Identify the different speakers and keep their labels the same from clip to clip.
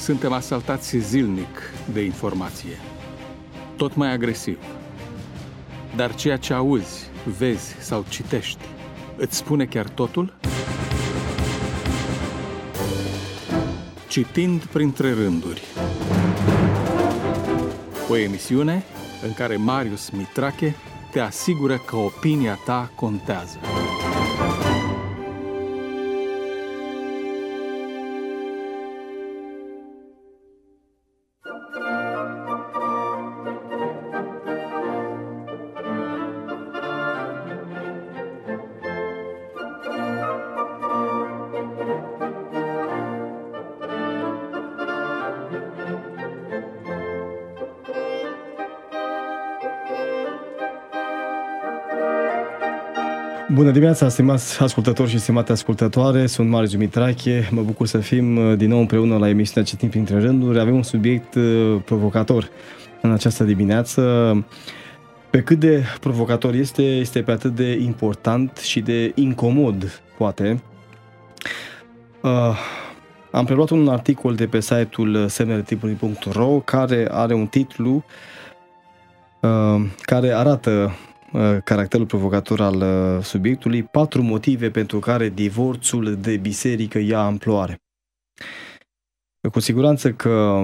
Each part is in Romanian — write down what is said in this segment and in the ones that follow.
Speaker 1: Suntem asaltați zilnic de informație, tot mai agresiv. Dar ceea ce auzi, vezi sau citești, îți spune chiar totul? Citind printre rânduri. O emisiune în care Marius Mitrache te asigură că opinia ta contează.
Speaker 2: Bună dimineața, stimați ascultători și stimate ascultătoare, sunt Marius Mitrache, mă bucur să fim din nou împreună la emisiunea Citim printre rânduri. Avem un subiect provocator în această dimineață. Pe cât de provocator este pe atât de important și de incomod, poate. Am preluat un articol de pe site-ul semneletimpului.ro care are un titlu care arată caracterul provocator al subiectului: 4 motive pentru care divorțul de biserică ia amploare. Cu siguranță că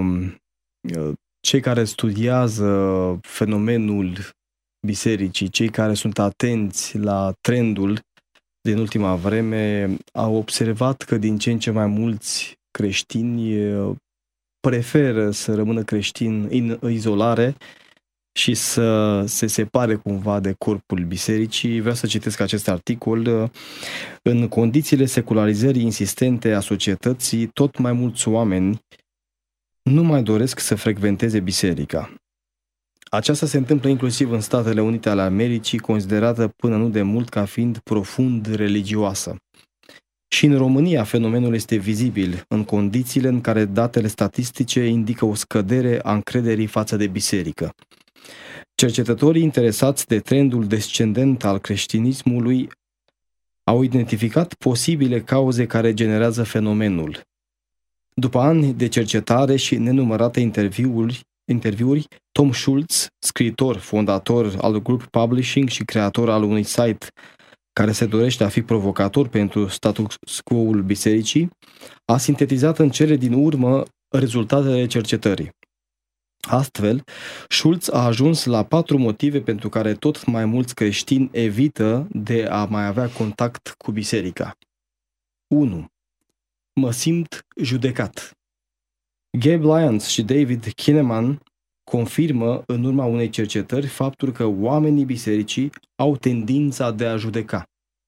Speaker 2: cei care studiază fenomenul bisericii, cei care sunt atenți la trendul din ultima vreme, au observat că din ce în ce mai mulți creștini preferă să rămână creștini în izolare și să se separe cumva de corpul bisericii. Vreau să citesc acest articol. În condițiile secularizării insistente a societății, tot mai mulți oameni nu mai doresc să frecventeze biserica. Aceasta se întâmplă inclusiv în Statele Unite ale Americii, considerată până nu de mult ca fiind profund religioasă. Și în România fenomenul este vizibil în condițiile în care datele statistice indică o scădere a încrederii față de biserică. Cercetătorii interesați de trendul descendent al creștinismului au identificat posibile cauze care generează fenomenul. După ani de cercetare și nenumărate interviuri, Tom Schultz, scriitor, fondator al Group Publishing și creator al unui site care se dorește a fi provocator pentru status quo-ul bisericii, a sintetizat în cele din urmă rezultatele cercetării. Astfel, Schultz a ajuns la 4 motive pentru care tot mai mulți creștini evită de a mai avea contact cu biserica. 1. Mă simt judecat. Gabe Lyons și David Kinnaman confirmă în urma unei cercetări faptul că oamenii bisericii au tendința de a judeca.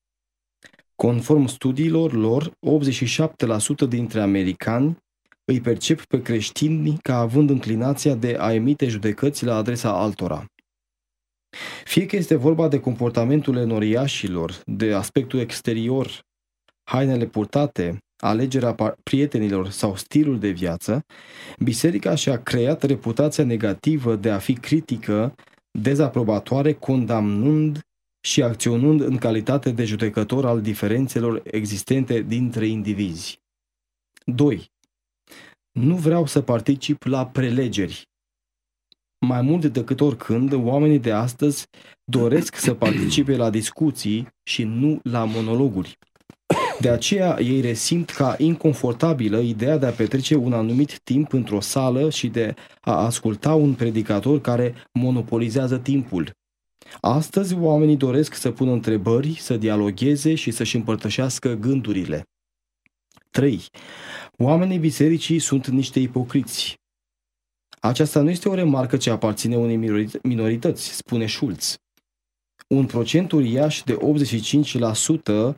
Speaker 2: Conform studiilor lor, 87% dintre americani îi percep pe creștini ca având înclinația de a emite judecăți la adresa altora. Fie că este vorba de comportamentul enoriașilor, de aspectul exterior, hainele purtate, alegerea prietenilor sau stilul de viață, biserica și-a creat reputația negativă de a fi critică, dezaprobatoare, condamnând și acționând în calitate de judecător al diferențelor existente dintre indivizi. 2. Nu vreau să particip la prelegeri. Mai mult decât oricând, oamenii de astăzi doresc să participe la discuții și nu la monologuri. De aceea ei resimt ca inconfortabilă ideea de a petrece un anumit timp într-o sală și de a asculta un predicator care monopolizează timpul. Astăzi oamenii doresc să pună întrebări, să dialogheze și să-și împărtășească gândurile. 3. Oamenii bisericii sunt niște ipocriți. Aceasta nu este o remarcă ce aparține unei minorități, spune Schultz. Un procent uriaș de 85%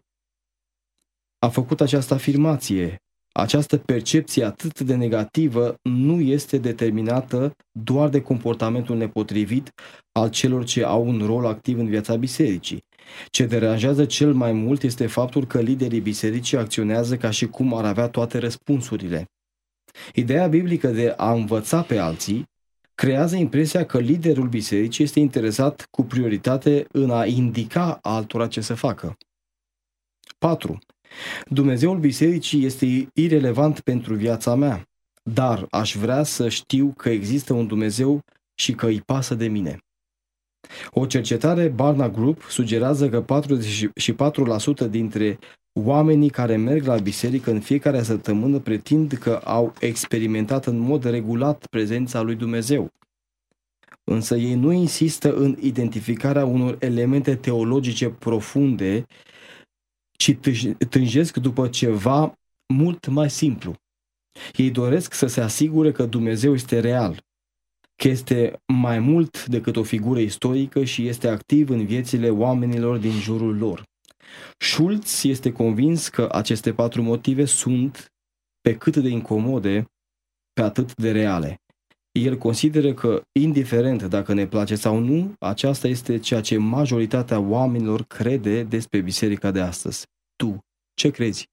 Speaker 2: a făcut această afirmație. Această percepție atât de negativă nu este determinată doar de comportamentul nepotrivit al celor ce au un rol activ în viața bisericii. Ce deranjează cel mai mult este faptul că liderii bisericii acționează ca și cum ar avea toate răspunsurile. Ideea biblică de a învăța pe alții creează impresia că liderul bisericii este interesat cu prioritate în a indica altora ce să facă. 4. Dumnezeul bisericii este irelevant pentru viața mea. dar aș vrea să știu că există un Dumnezeu și că îi pasă de mine. O cercetare Barna Group sugerează că 44% dintre oamenii care merg la biserică în fiecare săptămână pretind că au experimentat în mod regulat prezența lui Dumnezeu. Însă ei nu insistă în identificarea unor elemente teologice profunde, ci tânjesc după ceva mult mai simplu. Ei doresc să se asigure că Dumnezeu este real, că este mai mult decât o figură istorică și este activ în viețile oamenilor din jurul lor. Schulz este convins că aceste 4 motive sunt, pe cât de incomode, pe atât de reale. El consideră că, indiferent dacă ne place sau nu, aceasta este ceea ce majoritatea oamenilor crede despre biserica de astăzi. Tu, ce crezi?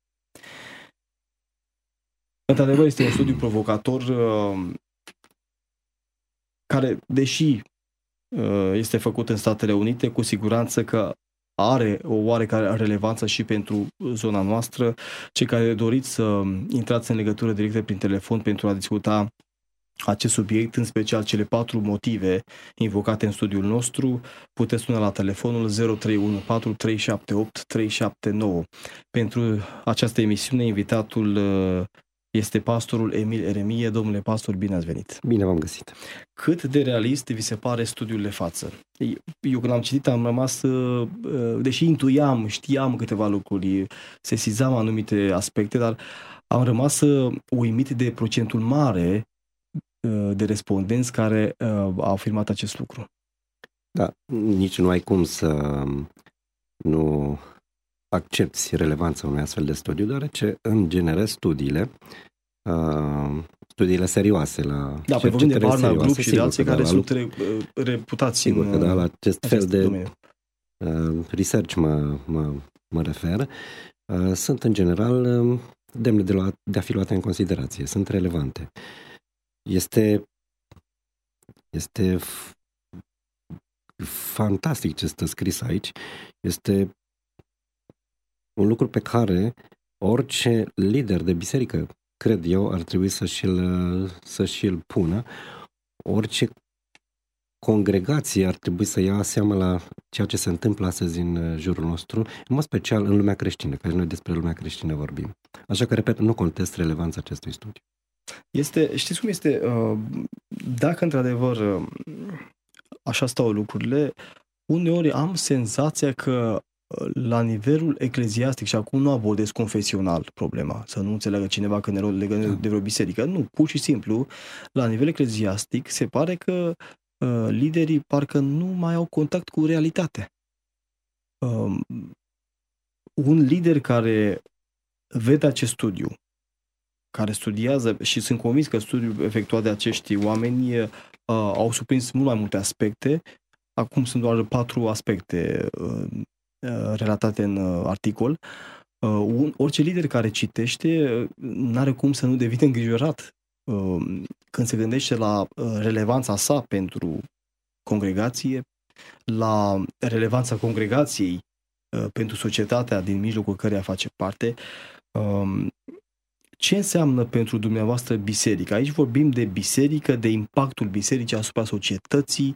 Speaker 2: Într-adevăr, este un studiu provocator care, deși este făcut în Statele Unite, cu siguranță că are o oarecare relevanță și pentru zona noastră. Cei care doriți să intrați în legătură directă prin telefon pentru a discuta acest subiect, în special cele 4 motive invocate în studiul nostru, puteți suna la telefonul 0314 378 379. Pentru această emisiune, invitatul este pastorul Emil Eremie. Domnule pastor, bine ați venit!
Speaker 3: Bine v-am găsit!
Speaker 2: Cât de realist vi se pare studiul de față? Eu când am citit am rămas, deși știam câteva lucruri, sesizam anumite aspecte, dar am rămas uimit de procentul mare de respondenți care au afirmat acest lucru.
Speaker 3: Da, nici nu ai cum să nu accepți relevanța unui astfel de studiu, deoarece, în genere, studiile serioase la
Speaker 2: da, vorbim de Barna Group și de alții care sunt reputați
Speaker 3: sigur
Speaker 2: în
Speaker 3: că da, la acest fel de
Speaker 2: domeniu.
Speaker 3: Research mă refer, sunt în general demne de a fi luate în considerație, sunt relevante. Este fantastic ce stă scris aici. Este un lucru pe care orice lider de biserică, cred eu, ar trebui să și-l pună. Orice congregație ar trebui să ia seama la ceea ce se întâmplă astăzi în jurul nostru, în mod special în lumea creștină, că noi despre lumea creștină vorbim. Așa că, repet, nu contest relevanța acestui studiu.
Speaker 2: Știți cum este? Dacă într-adevăr așa stau lucrurile, uneori am senzația că la nivelul ecleziastic, și acum nu abordez confesional problema, să nu înțeleagă cineva că ne legăm de vreo biserică, nu, pur și simplu, la nivel ecleziastic se pare că liderii parcă nu mai au contact cu realitatea. Un lider care vede acest studiu, care studiază, și sunt convins că studiul efectuat de acești oameni au surprins mult mai multe aspecte. Acum sunt doar 4 aspecte relatate în articol. Orice lider care citește n-are cum să nu devină îngrijorat când se gândește la relevanța sa pentru congregație, la relevanța congregației pentru societatea din mijlocul căreia face parte. Ce înseamnă pentru dumneavoastră biserica? Aici vorbim de biserică, de impactul bisericii asupra societății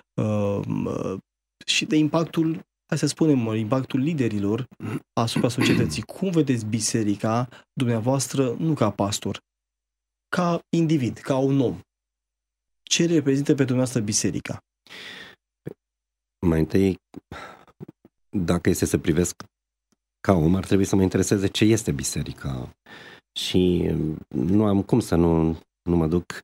Speaker 2: și de impactul, hai să spunem, impactul liderilor asupra societății. Cum vedeți biserica dumneavoastră, nu ca pastor, ca individ, ca un om? Ce reprezintă pentru dumneavoastră biserica?
Speaker 3: Mai întâi, dacă este să privesc ca om, ar trebui să mă intereseze ce este biserica. Și nu am cum să nu mă duc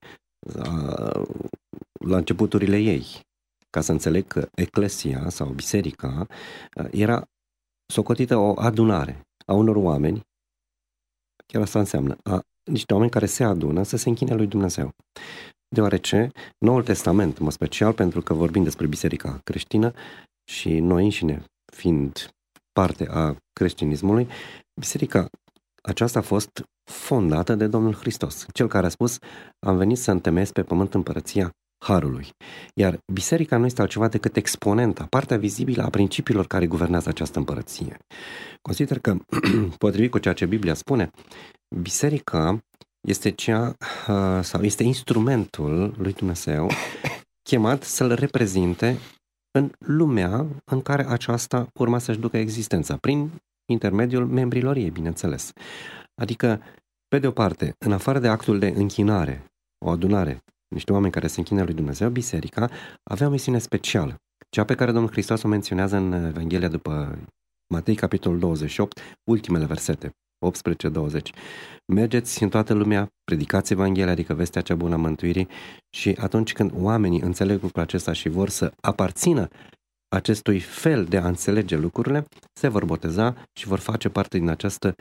Speaker 3: la începuturile ei, ca să înțeleg că eclesia sau biserica era socotită o adunare a unor oameni, chiar asta înseamnă, niște oameni care se adună să se închine lui Dumnezeu. Deoarece Noul Testament, în special pentru că vorbim despre biserica creștină și noi înșine fiind parte a creștinismului, biserica aceasta a fost fondată de Domnul Hristos, cel care a spus: am venit să întemeiesc pe pământ împărăția Harului. Iar biserica nu este altceva decât exponenta, partea vizibilă a principiilor care guvernează această împărăție. Consider că, potrivit cu ceea ce Biblia spune, biserica este cea sau este instrumentul lui Dumnezeu chemat să-l reprezinte în lumea în care aceasta urma să-și ducă existența, prin intermediul membrilor ei, bineînțeles. Adică, pe de o parte, în afară de actul de închinare, o adunare, niște oameni care se închină lui Dumnezeu, biserica avea o misiune specială, cea pe care Domnul Hristos o menționează în Evanghelia după Matei, capitolul 28, ultimele versete, 18-20. Mergeți în toată lumea, predicați Evanghelia, adică vestea cea bună a mântuirii, și atunci când oamenii înțeleg lucrul acesta și vor să aparțină acestui fel de a înțelege lucrurile, se vor boteza și vor face parte din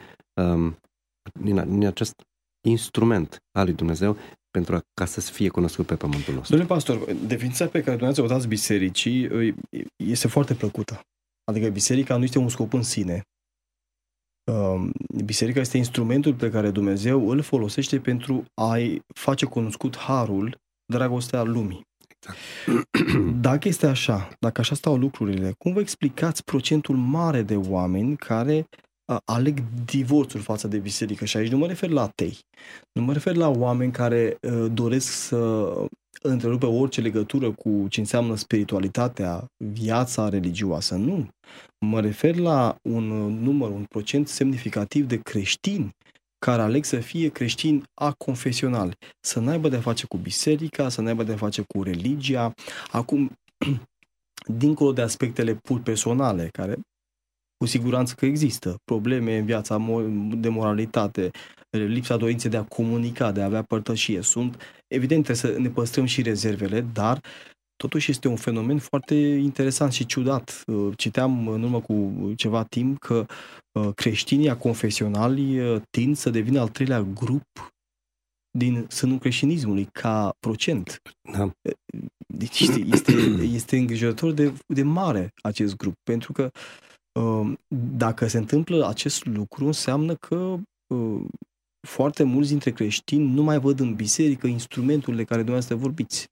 Speaker 3: din acest instrument al lui Dumnezeu ca să fie cunoscut pe pământul nostru.
Speaker 2: Domnule pastor, definiția pe care dumneavoastră o dați bisericii este foarte plăcută. Adică biserica nu este un scop în sine. Biserica este instrumentul pe care Dumnezeu îl folosește pentru a-i face cunoscut harul, dragostea lumii. Dacă este așa, dacă așa stau lucrurile, cum vă explicați procentul mare de oameni care aleg divorțul față de biserică? Și aici nu mă refer la atei, nu mă refer la oameni care doresc să întrerupă orice legătură cu ce înseamnă spiritualitatea, viața religioasă. Nu. Mă refer la un procent semnificativ de creștini care aleg să fie creștini aconfesionali, să n-aibă de-a face cu biserica, să n-aibă de-a face cu religia. Acum, dincolo de aspectele pur personale, care cu siguranță că există probleme în viața de moralitate, lipsa dorinței de a comunica, de a avea părtășie, evident, trebuie să ne păstrăm și rezervele, dar totuși este un fenomen foarte interesant și ciudat. Citeam în urmă cu ceva timp că creștinii aconfesionali tind să devină al treilea grup din sânul creștinismului, ca procent.
Speaker 3: Da.
Speaker 2: Deci este îngrijorător de mare acest grup, pentru că dacă se întâmplă acest lucru, înseamnă că foarte mulți dintre creștini nu mai văd în biserică instrumentul de care dumneavoastră vorbiți.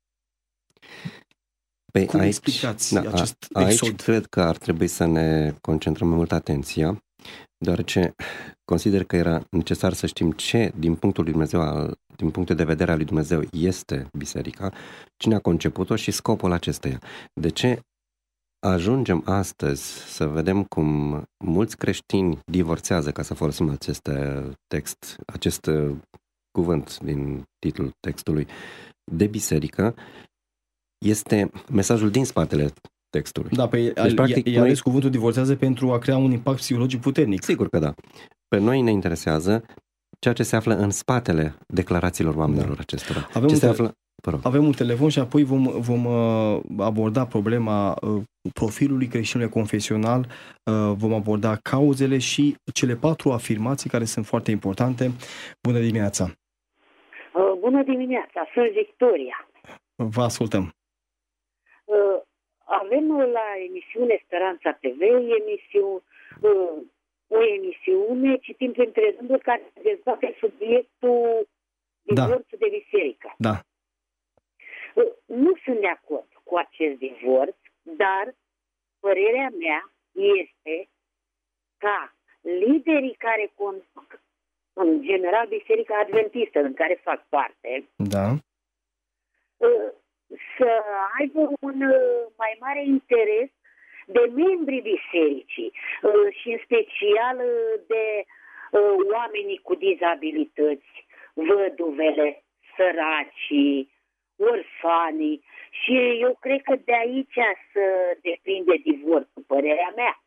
Speaker 2: Cum explicați acest exod?
Speaker 3: Aici cred că ar trebui să ne concentrăm mai mult atenția, deoarece consider că era necesar să știm ce, din punctul lui Dumnezeu, din punctul de vedere al lui Dumnezeu, este biserica, cine a conceput-o și scopul acesteia. De ce ajungem astăzi să vedem cum mulți creștini divorțează, ca să folosim acest cuvânt din titlul textului, de biserică, este mesajul din spatele textului.
Speaker 2: Da, deci, practic, i-a ales cuvântul divorțează pentru a crea un impact psihologic puternic.
Speaker 3: Sigur că da. Pe noi ne interesează ceea ce se află în spatele declarațiilor oamenilor acestora.
Speaker 2: Avem un telefon și apoi vom aborda problema profilului creștinului confesional, vom aborda cauzele și cele 4 afirmații care sunt foarte importante. Bună dimineața!
Speaker 4: Bună dimineața! Sunt Victoria.
Speaker 2: Vă ascultăm.
Speaker 4: Avem la emisiune Speranța TV o emisiune, citim printre rânduri, care dezbate subiectul divorțul de biserică.
Speaker 2: Da.
Speaker 4: Nu sunt de acord cu acest divorț, dar părerea mea este ca liderii care conduc, în general Biserica Adventistă, în care fac parte,
Speaker 2: da,
Speaker 4: să aibă un mai mare interes de membrii bisericii și în special de oamenii cu dizabilități, văduvele, săracii, orfanii, și eu cred că de aici să depinde divorțul, părerea mea.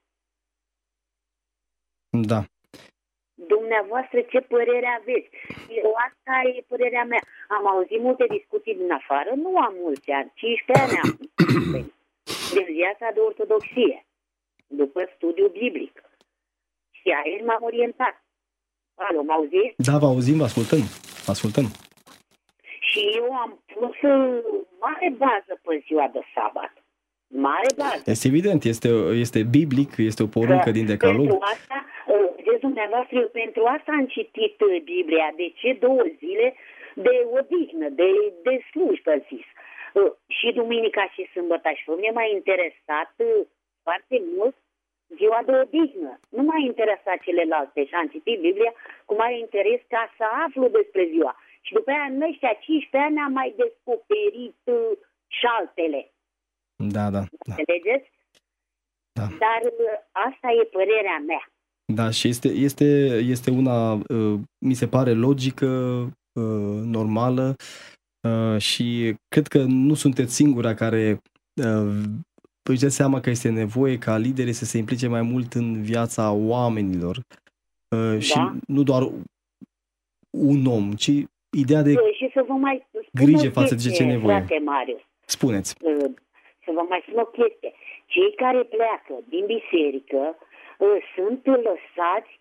Speaker 2: Da.
Speaker 4: Dumneavoastră, ce părere aveți? Eu, asta e părerea mea. Am auzit multe discuții din afară, nu am mulți ani, 15 ani am. Din viața de ortodoxie, după studiu biblic. Și aici m-am orientat. Alo, mă auziți?
Speaker 2: Da, vă auzim, vă ascultăm.
Speaker 4: Și eu am pus mare bază pe ziua de sabat. Mare bază.
Speaker 2: Este evident, este biblic, este o poruncă din Decalog.
Speaker 4: Pentru asta, vedeți dumneavoastră, eu pentru asta am citit Biblia. De ce 2 zile de odihnă, de slujbă, zis. Și duminica și sâmbătă. Și pe mine m-a interesat foarte mult ziua de odihnă. Nu m-a interesat celelalte și am citit Biblia cu mare interes ca să aflu despre ziua. Și după aia în ăștia 15 ani am mai descoperit și altele.
Speaker 2: Da.
Speaker 4: Înțelegeți?
Speaker 2: Da.
Speaker 4: Dar asta e părerea mea.
Speaker 2: Da, și este una, mi se pare, logică, normală, și cred că nu sunteți singura care își dă seama că este nevoie ca liderii să se implice mai mult în viața oamenilor. Și nu doar un om, ci ideea de
Speaker 4: și să vă mai
Speaker 2: grijă față de ce nevoie.
Speaker 4: Frate Marius,
Speaker 2: spuneți.
Speaker 4: Să vă mai spun o chestie. Cei care pleacă din biserică sunt lăsați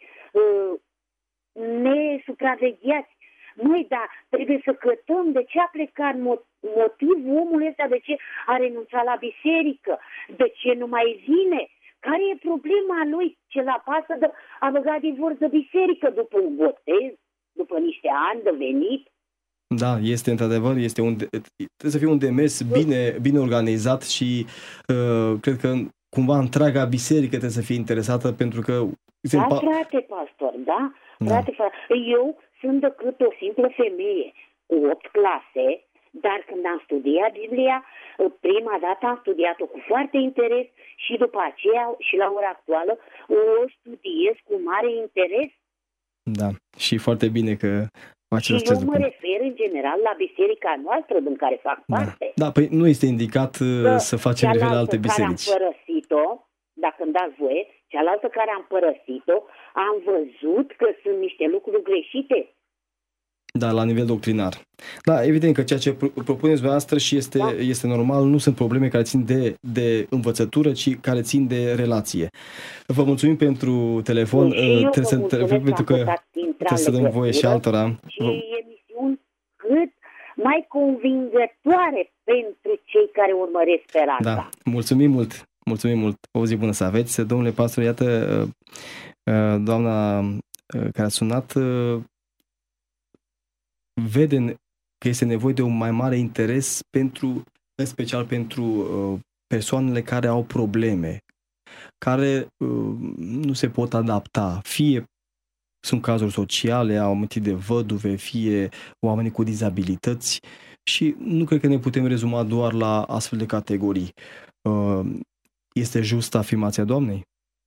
Speaker 4: nesupravegheați. Măi, da, trebuie să cătăm de ce a plecat, motivul omului ăsta, de ce a renunțat la biserică, de ce nu mai vine, care e problema lui, ce la pasă de a băgat divorț de biserică după un botez, după niște ani de venit.
Speaker 2: Da, este într-adevăr, trebuie să fie un demers bine organizat și cred că cumva întreaga biserică trebuie să fie interesată, pentru că...
Speaker 4: Da, frate pastor, da? Frate, eu sunt decât o simplă femeie cu 8 clase, dar când am studiat Biblia, prima dată am studiat-o cu foarte interes și după aceea și la ora actuală o studiez cu mare interes.
Speaker 2: Da, și foarte bine că faceți acest lucru.
Speaker 4: Și eu mă refer în general la biserica noastră din care fac parte.
Speaker 2: Da, păi nu este indicat să facem referire la alte biserici.
Speaker 4: Care am părăsit-o, dacă îmi dați voie, cealaltă care am părăsit-o, am văzut că sunt niște lucruri greșite.
Speaker 2: Da, la nivel doctrinar. Da, evident că ceea ce propuneți dumneavoastră și este normal, nu sunt probleme care țin de învățătură, ci care țin de relație. Vă mulțumim pentru telefon, pentru că trebuie să dăm voie și altora.
Speaker 4: Și emisiuni cât mai convingătoare pentru cei care urmăresc speranța.
Speaker 2: Da, mulțumim mult. Mulțumim mult. O zi bună să aveți. Domnule pastor, iată, doamna care a sunat vede că este nevoie de un mai mare interes în special pentru persoanele care au probleme, care nu se pot adapta, fie sunt cazuri sociale, au amintit de văduve, fie oameni cu dizabilități, și nu cred că ne putem rezuma doar la astfel de categorii. Este justă afirmația Doamnei?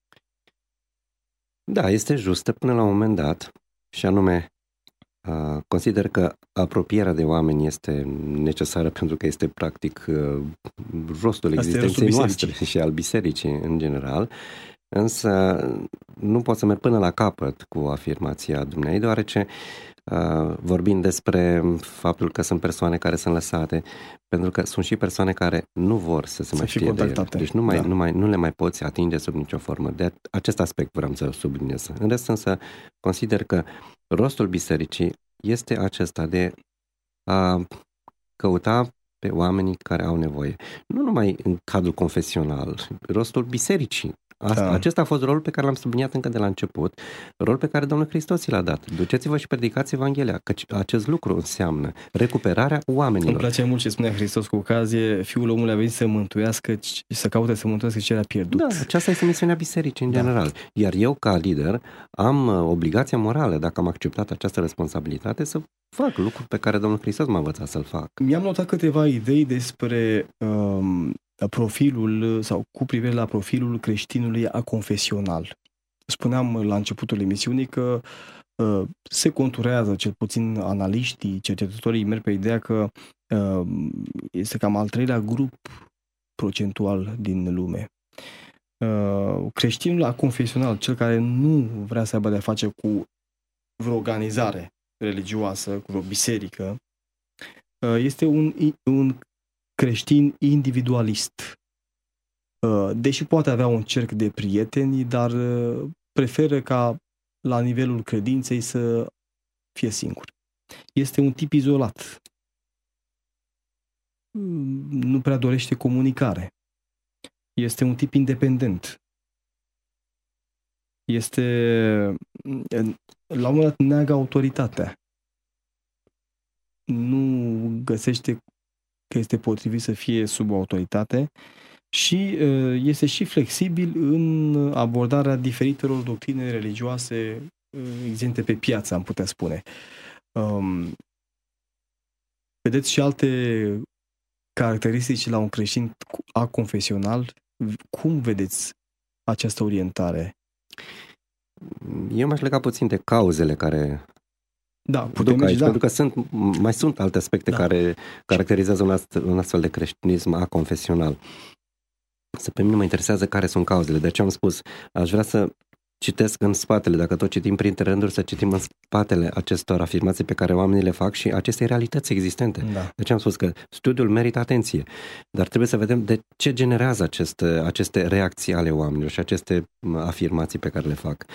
Speaker 3: Da, este justă până la un moment dat, și anume consider că apropierea de oameni este necesară, pentru că este practic rostul existenței noastre și al bisericii în general, însă nu pot să merg până la capăt cu afirmația dumnei, deoarece vorbind despre faptul că sunt persoane care sunt lăsate, pentru că sunt și persoane care nu vor să se mai știe de ele. Deci nu le mai poți atinge sub nicio formă. De acest aspect vreau să subliniez. În rest însă consider că rostul bisericii este acesta de a căuta pe oamenii care au nevoie. Nu numai în cadrul confesional, rostul bisericii. Acesta a fost rolul pe care l-am subliniat încă de la început, rol pe care Domnul Hristos l-a dat. Duceți-vă și predicați Evanghelia, căci acest lucru înseamnă recuperarea oamenilor.
Speaker 2: Îmi place mult ce spunea Hristos cu ocazie: Fiul omului a venit să mântuiască, să caute să mântuiască ce era pierdut.
Speaker 3: Da, aceasta este misiunea bisericii în general. Iar eu, ca lider, am obligația morală, dacă am acceptat această responsabilitate, să fac lucruri pe care Domnul Hristos m-a învățat să-l fac.
Speaker 2: Mi-am notat câteva idei despre profilul sau cu privire la profilul creștinului aconfesional. Spuneam la începutul emisiunii că se conturează, cel puțin analiștii, cercetătorii merg pe ideea că este cam al treilea grup procentual din lume. Creștinul aconfesional, cel care nu vrea să aibă de-a face cu vreo organizare religioasă, cu vreo biserică, este un creștin individualist. Deși poate avea un cerc de prieteni, dar preferă ca la nivelul credinței să fie singur. Este un tip izolat. Nu prea dorește comunicare. Este un tip independent. La un moment dat neagă autoritatea. Nu găsește că este potrivit să fie sub autoritate și este și flexibil în abordarea diferitelor doctrine religioase existente pe piață, am putea spune. Vedeți și alte caracteristici la un creștin aconfesional? Cum vedeți această orientare?
Speaker 3: Eu m-aș lega puțin de cauzele care
Speaker 2: putem
Speaker 3: aici, pentru că mai sunt alte aspecte care caracterizează un astfel de creștinism aconfesional. Pe mine mă interesează care sunt cauzele. De aceea am spus, aș vrea să citesc în spatele, dacă tot citim printre rânduri, să citim în spatele acestor afirmații pe care oamenii le fac și acestei realități existente. De aceea am spus că studiul merită atenție, dar trebuie să vedem de ce generează aceste reacții ale oamenilor și aceste afirmații pe care le fac.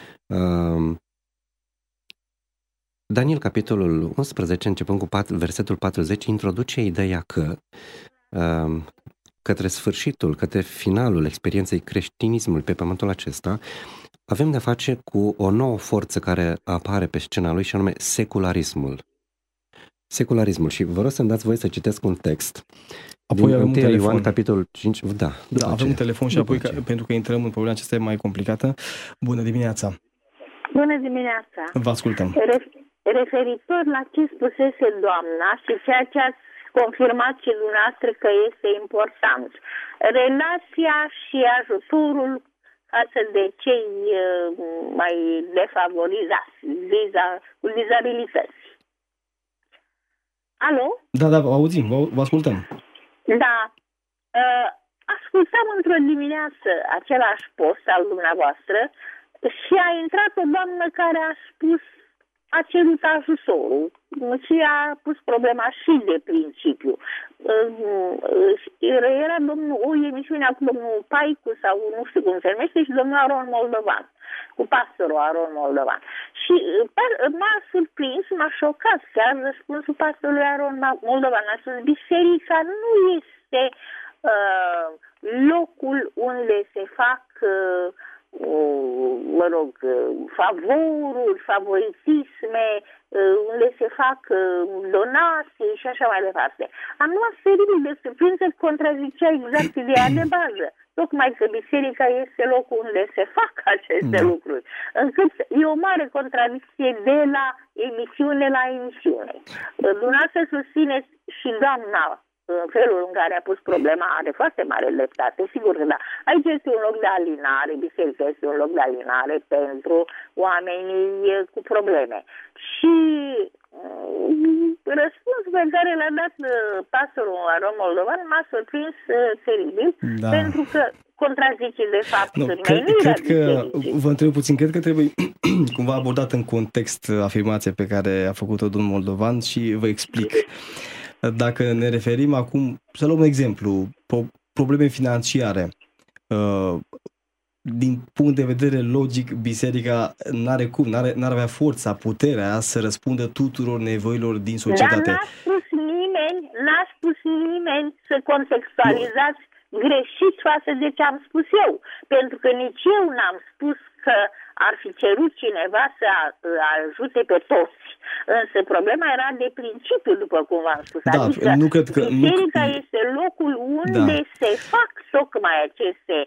Speaker 3: Daniel, capitolul 11, începând cu versetul 40, introduce ideea că către sfârșitul, către finalul experienței creștinismului pe pământul acesta, avem de-a face cu o nouă forță care apare pe scena lui și anume secularismul. Secularismul. Și vă rog să-mi dați voie să citesc un text.
Speaker 2: Apoi avem un telefon.
Speaker 3: Ioan, capitolul 5.
Speaker 2: Avem un telefon și apoi, pentru că intrăm în problema aceasta mai complicată. Bună dimineața!
Speaker 4: Bună dimineața!
Speaker 2: Vă ascultăm!
Speaker 4: Referitor la ce spusese doamna și ceea ce ați confirmat și dumneavoastră că este important, relația și ajutorul față de cei mai defavorizați, cu dizabilități. Alo?
Speaker 2: Da, auzim, vă ascultăm.
Speaker 4: Da. Ascultam într-o dimineață același post al dumneavoastră și a intrat o doamnă care a spus, a cerut ajutorul și a pus problema și de principiu. Era o emisiune cu domnul Paicu sau nu știu cum se numește și domnul Aron Moldovan, cu pastorul Aron Moldovan. Și m-a surprins, m-a șocat chiar răspunsul pastorului Aron Moldovan. A spus, biserica nu este locul unde se fac favoruri, favoritisme, unde se fac donații și așa mai departe. Am luat seribil de surprins că contrazicea exact ideea de bază. Tocmai că biserica este locul unde se fac aceste lucruri. Încât e o mare contradicție de la emisiune la emisiune. Dumneavoastră susțineți și doamna în felul în care a pus problema, are foarte mare dreptate, sigur că da. Aici este un loc de alinare, biserica este un loc de alinare pentru oamenii cu probleme. Și răspunsul pe care l-a dat pastorul Aron Moldovan m-a surprins teribil, pentru că contrazice de fapt
Speaker 2: cred că, vă întreb puțin, cred că trebuie cumva abordat în context afirmația pe care a făcut-o domnul Moldovan și vă explic. Dacă ne referim acum, să luăm un exemplu, probleme financiare. Din punct de vedere logic, biserica n-ar avea forța, puterea să răspundă tuturor nevoilor din societate.
Speaker 4: Dar n-a spus nimeni să contextualizați greșit față de ce am spus eu. Pentru că nici eu n-am spus că ar fi cerut cineva să ajute pe toți. Însă problema era de principiu, după cum v-am spus. Adică
Speaker 2: nu cred că,
Speaker 4: biserica este locul unde se fac tocmai aceste,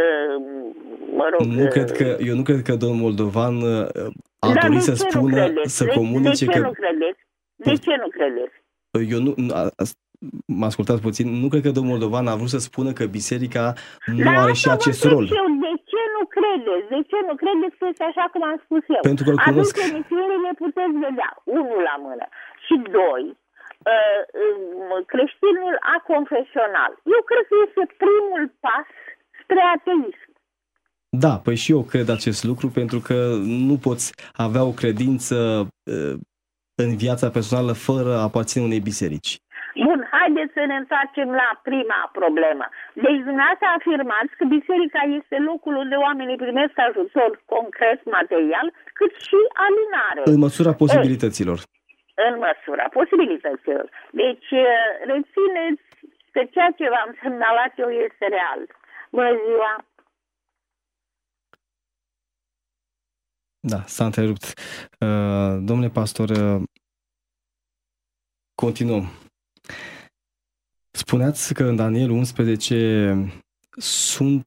Speaker 2: eu nu cred că domnul Moldovan a dorit să spună, să comunice că...
Speaker 4: De ce nu credeți?
Speaker 2: Eu nu... Mă ascultați puțin, nu cred că domnul Moldovan a vrut să spună că biserica nu are și acest rol.
Speaker 4: De ce nu credeți? De ce nu credeți că este așa cum am spus eu?
Speaker 2: Pentru că îl cunosc.
Speaker 4: Atunci emisiunile puteți vedea, unul la mână. Și doi, creștinul aconfesional. Eu cred că este primul pas spre ateism.
Speaker 2: Da, păi și eu cred acest lucru, pentru că nu poți avea o credință în viața personală fără a aparține unei biserici.
Speaker 4: Bun, haideți să ne întoarcem la prima problemă. Deci dumneavoastră afirmați că biserica este locul unde oamenii primesc ajutor concret, material, cât și alinare.
Speaker 2: În măsura posibilităților.
Speaker 4: În măsura posibilităților. Deci rețineți că ceea ce v-am semnalat eu este real. Bună ziua!
Speaker 2: Da, s-a întrerupt. Domnule pastor, continuăm. Spuneați că în Daniel 11 sunt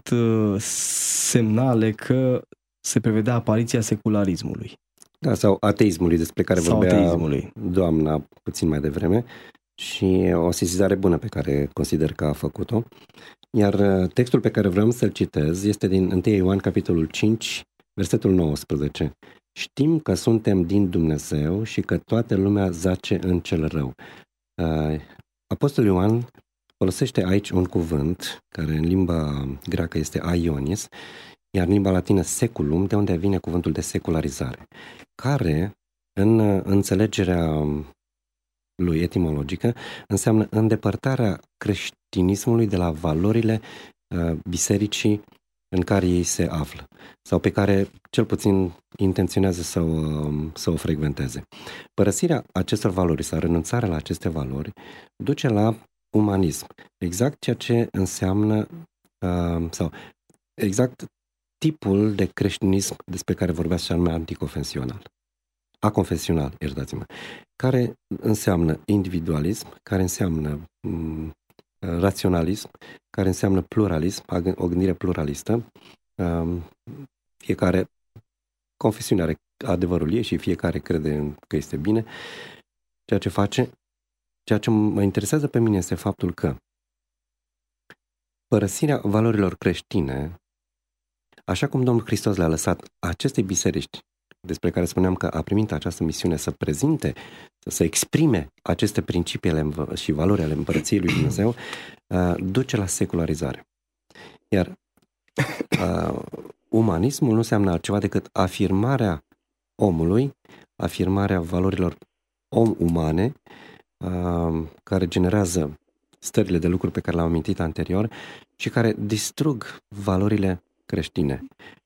Speaker 2: semnale că se prevedea apariția secularismului.
Speaker 3: Da, sau ateismului, despre care vorbea doamna puțin mai devreme, și o sesizare bună pe care consider că a făcut-o. Iar textul pe care vreau să-l citez este din 1 Ioan, capitolul 5, versetul 19. Știm că suntem din Dumnezeu și că toată lumea zace în cel rău. Apostolul Ioan folosește aici un cuvânt care în limba greacă este aionis, iar în limba latină seculum, de unde vine cuvântul de secularizare, care în înțelegerea lui etimologică înseamnă îndepărtarea creștinismului de la valorile bisericii în care ei se află sau pe care cel puțin intenționează să o frecventeze. Părăsirea acestor valori sau renunțarea la aceste valori duce la umanism, exact ceea ce înseamnă sau exact tipul de creștinism despre care vorbeați, și anume anticonfesional. Aconfesional, iertați-mă, care înseamnă individualism, care înseamnă raționalism, care înseamnă pluralism, o gândire pluralistă. Fiecare confesiune are adevărul ei și fiecare crede că este bine ceea ce face. Ceea ce mă interesează pe mine este faptul că părăsirea valorilor creștine, așa cum Domnul Hristos le-a lăsat acestei biserici, despre care spuneam că a primit această misiune să prezinte, să exprime aceste principii și valori ale Împărăției lui Dumnezeu, duce la secularizare. Iar umanismul nu înseamnă altceva decât afirmarea omului, afirmarea valorilor umane, care generează stările de lucruri pe care le-am amintit anterior și care distrug valorile creștine.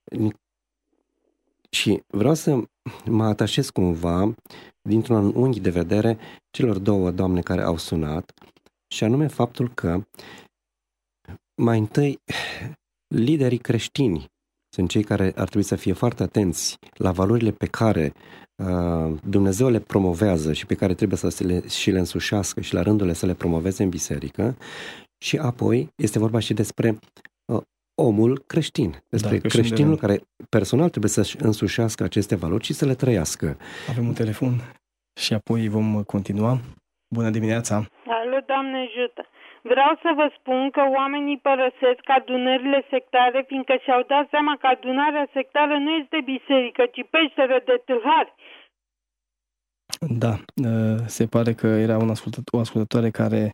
Speaker 3: Și vreau să mă atașez cumva, dintr-un unghi de vedere, celor două doamne care au sunat, și anume faptul că mai întâi liderii creștini sunt cei care ar trebui să fie foarte atenți la valorile pe care Dumnezeu le promovează și pe care trebuie să le însușească și la rândul lui să le promoveze în biserică. Și apoi este vorba și despre omul creștin, despre creștinul care personal trebuie să-și însușească aceste valori și să le trăiască.
Speaker 2: Avem un telefon și apoi vom continua. Bună dimineața!
Speaker 5: Alo, Doamne ajută! Vreau să vă spun că oamenii părăsesc adunările sectare fiindcă și-au dat seama că adunarea sectară nu este biserică, ci peșteră de tâlhari.
Speaker 2: Da, se pare că era o ascultătoare care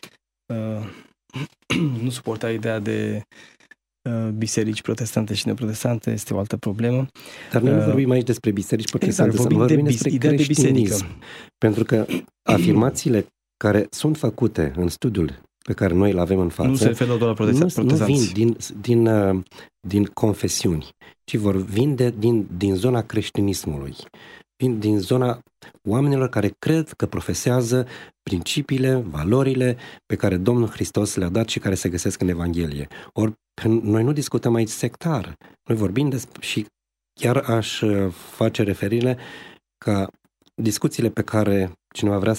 Speaker 2: nu suporta ideea de biserici protestante și neprotestante, este o altă problemă.
Speaker 3: Dar noi nu vorbim aici despre biserici protestante, vorbim despre creștinism. Pentru că afirmațiile care sunt făcute în studiul pe care noi îl avem în față
Speaker 2: nu se referă doar la protestanți.
Speaker 3: Nu vin din confesiuni, ci vin din zona creștinismului. Vin din zona oamenilor care cred că profesează principiile, valorile pe care Domnul Hristos le-a dat și care se găsesc în Evanghelie. Ori noi nu discutăm aici sectar. Noi vorbim și chiar aș face referire ca discuțiile pe care cineva vrea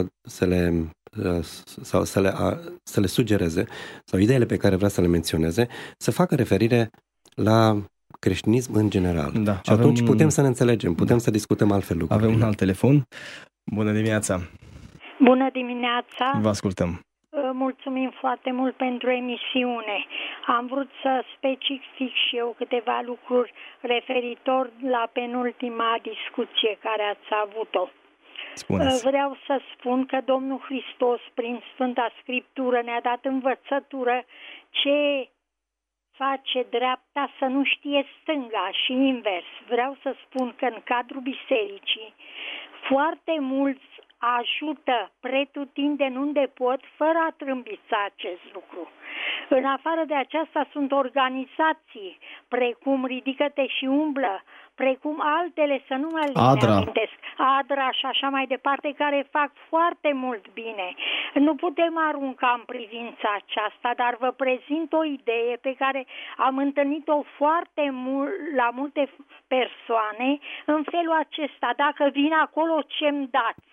Speaker 3: să le sugereze sau ideile pe care vrea să le menționeze, să facă referire la creștinism în general.
Speaker 2: Da,
Speaker 3: și atunci putem să ne înțelegem, putem să discutăm altfel lucruri.
Speaker 2: Avem un alt telefon. Bună dimineața!
Speaker 6: Bună dimineața!
Speaker 2: Vă ascultăm!
Speaker 6: Mulțumim foarte mult pentru emisiune. Am vrut să specific și eu câteva lucruri referitor la penultima discuție care ați avut-o.
Speaker 2: Spuneți.
Speaker 6: Vreau să spun că Domnul Hristos, prin Sfânta Scriptură, ne-a dat învățătură ce face dreapta să nu știe stânga și invers. Vreau să spun că în cadrul bisericii foarte mulți ajută pretutindeni unde pot, fără a trâmbița acest lucru. În afară de aceasta sunt organizații, precum Ridică-te și umblă, precum altele, să nu mă amintesc, Adra și așa mai departe, care fac foarte mult bine. Nu putem arunca în privința aceasta, dar vă prezint o idee pe care am întâlnit-o foarte la multe persoane în felul acesta: dacă vin acolo, ce-mi dați?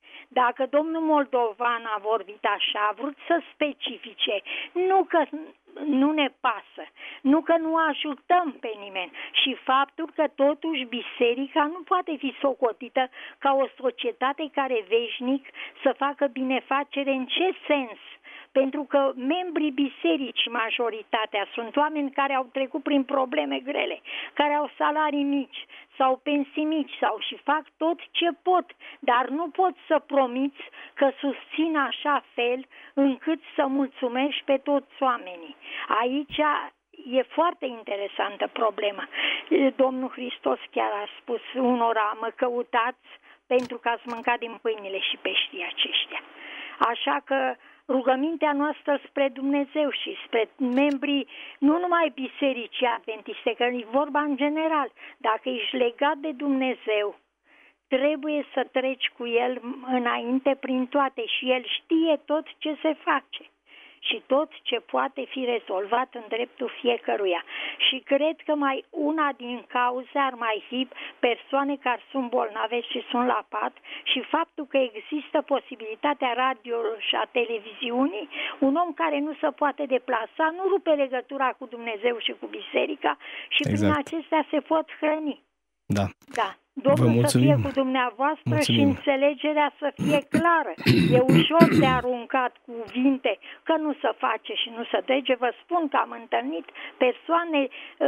Speaker 6: Dacă domnul Moldovan a vorbit așa, a vrut să specifice, nu că nu ne pasă, nu că nu ajutăm pe nimeni și faptul că totuși biserica nu poate fi socotită ca o societate care veșnic să facă binefacere. În ce sens? Pentru că membrii bisericii, majoritatea, sunt oameni care au trecut prin probleme grele, care au salarii mici sau pensii mici sau și fac tot ce pot, dar nu pot să promiți că susțin așa fel încât să mulțumești pe toți oamenii. Aici e foarte interesantă problema. Domnul Hristos chiar a spus unora: mă căutați pentru că ați mâncat din pâinile și peștii aceștia. Așa că rugămintea noastră spre Dumnezeu și spre membrii nu numai bisericii adventiste, că e vorba în general, dacă ești legat de Dumnezeu, trebuie să treci cu El înainte prin toate și El știe tot ce se face și tot ce poate fi rezolvat în dreptul fiecăruia. Și cred că mai una din cauze ar mai fi persoane care sunt bolnave și sunt la pat și faptul că există posibilitatea radio și a televiziunii, un om care nu se poate deplasa, nu rupe legătura cu Dumnezeu și cu biserica și prin acestea se pot hrăni.
Speaker 2: Da.
Speaker 6: Da. Domnul să fie cu dumneavoastră și înțelegerea să fie clară. E ușor de aruncat cuvinte că nu se face și nu se trece. Vă spun că am întâlnit persoane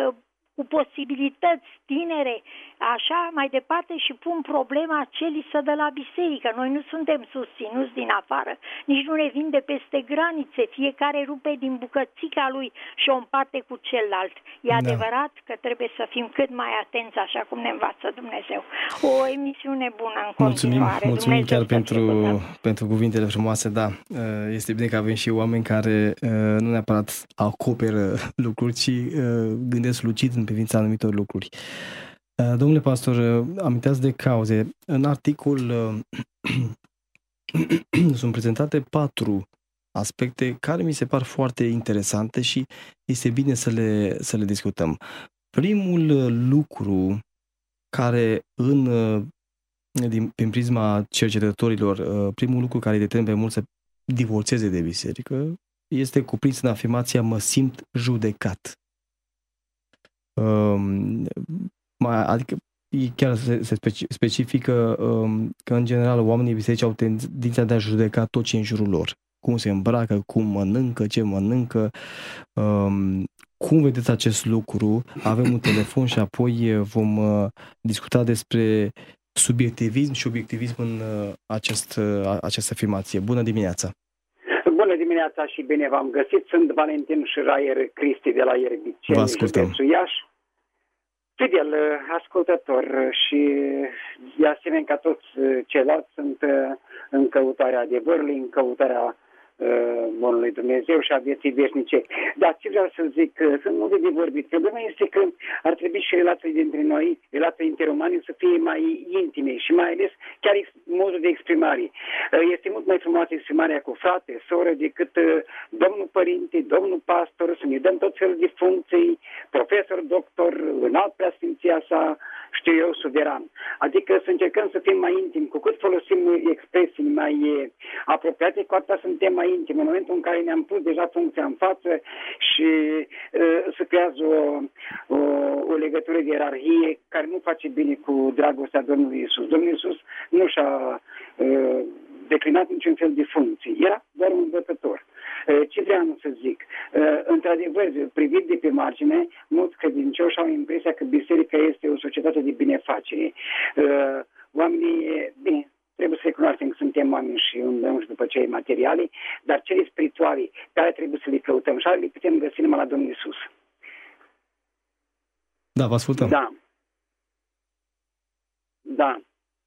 Speaker 6: cu posibilități tinere, așa mai departe, și pun problema ce li se dă la biserică. Noi nu suntem susținuți din afară, nici nu ne vin de peste granițe. Fiecare rupe din bucățica lui și o împarte cu celălalt. E adevărat că trebuie să fim cât mai atenți, așa cum ne învață Dumnezeu. O emisiune bună în continuare.
Speaker 2: Mulțumim chiar pentru cuvintele frumoase. Da, este bine că avem și oameni care nu neapărat acoperă lucruri, ci gândesc lucid în privința anumitor lucruri. Domnule pastor, aminteați de cauze. În articol sunt prezentate 4 aspecte care mi se par foarte interesante și este bine să le discutăm. Primul lucru care prin prisma cercetătorilor, primul lucru care îi determină pe mulți să divorțeze de biserică este cuprins în afirmația mă simt judecat. Adică chiar se specifică că în general oamenii biserici au tendința de a judeca tot ce e în jurul lor. Cum se îmbracă, cum mănâncă, ce mănâncă. Cum vedeți acest lucru? Avem un telefon și apoi vom discuta despre subiectivism și obiectivism în această afirmație. Bună dimineața!
Speaker 7: Bună dimineața și bine v-am găsit. Sunt Valentin Șraier Cristi de la Ierbiceni, județul Iași. Fidel ascultător și de asemenea ca toți ceilalți sunt în căutarea adevărului, în căutarea bunului Dumnezeu și a vieții veșnice. Dar ce vreau să zic, sunt multe de vorbit. Problema este că ar trebui și relațiile dintre noi, relațiile interumane, să fie mai intime și mai ales chiar modul de exprimare. Este mult mai frumoasă exprimarea cu frate, soră, decât domnul părinte, domnul pastor, să ne dăm tot felul de funcții, profesor, doctor, înalt preasfinția sa, știu eu, suveran. Adică să încercăm să fim mai intimi. Cu cât folosim expresii mai apropiate, cu atât suntem mai intimi. În momentul în care ne-am pus deja funcția în față și se creează o legătură de ierarhie care nu face bine cu dragostea Domnului Iisus. Domnul Iisus nu și-a declinat niciun fel de funcții. Era doar un învățător. Ce vreau să zic? Într-adevăr, privit de pe margine, mulți credincioși au impresia că biserica este o societate de binefacere. Oamenii, bine, trebuie să recunoaștem că suntem oameni și îndrăm și după cei materiale, dar cele spirituale, care trebuie să le căutăm și le putem găsi numai la Domnul Iisus.
Speaker 2: Da, vă ascultăm.
Speaker 7: Da.